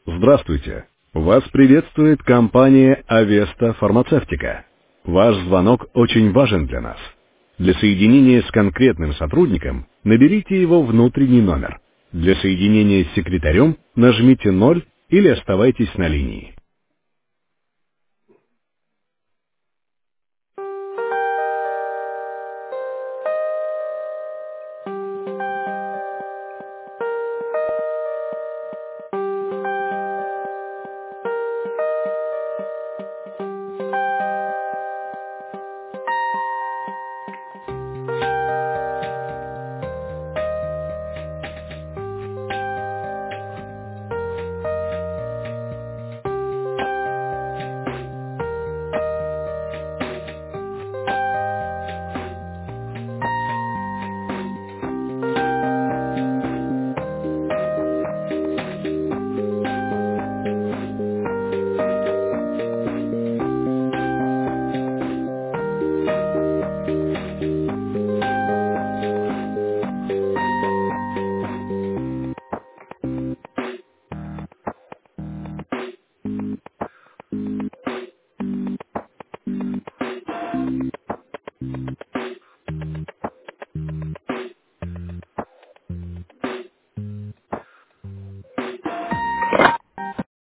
Здравствуйте. Вас приветствует компания «Авеста Фармацевтика». Ваш звонок очень важен для нас. Для соединения с конкретным сотрудником наберите его внутренний номер. Для соединения с секретарем нажмите 0 или оставайтесь на линии.